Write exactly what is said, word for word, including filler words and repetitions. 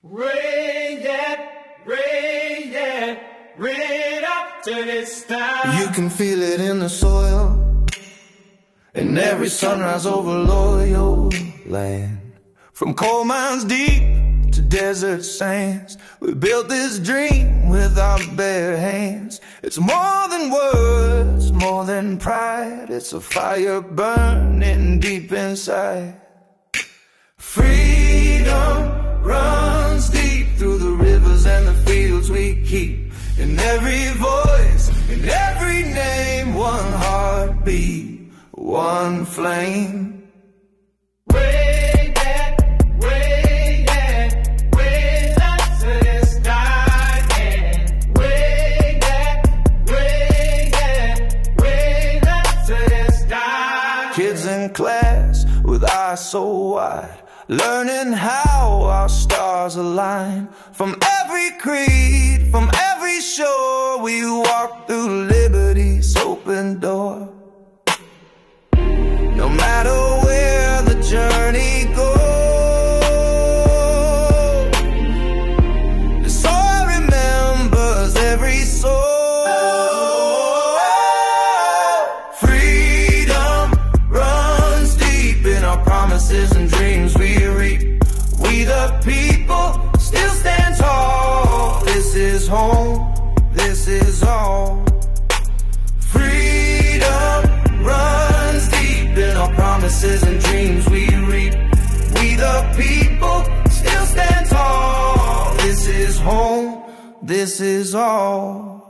Rain, yeah, rain, yeah, rain up to the sky. You can feel it in the soil, in every sunrise over loyal land. From coal mines deep to desert sands, we built this dream with our bare hands. It's more than words, more than pride. It's a fire burning deep inside. Freedom runs deep through the rivers and the fields we keep. In every voice, in every name, one heartbeat, one flame. Way back, way back, way up to the sky, yeah. Way back, way back, way up to the sky. Kids in class with eyes so wide, learning how our stars align. From every creed, from every shore, we walk through liberty's open door. No matter where the journey goes, the soul remembers every soul. Freedom runs deep in our promises and dreams we reap. We the people still stand tall. This is home, this is all. Freedom runs deep in our promises and dreams we reap. We the people still stand tall. This is home, this is all.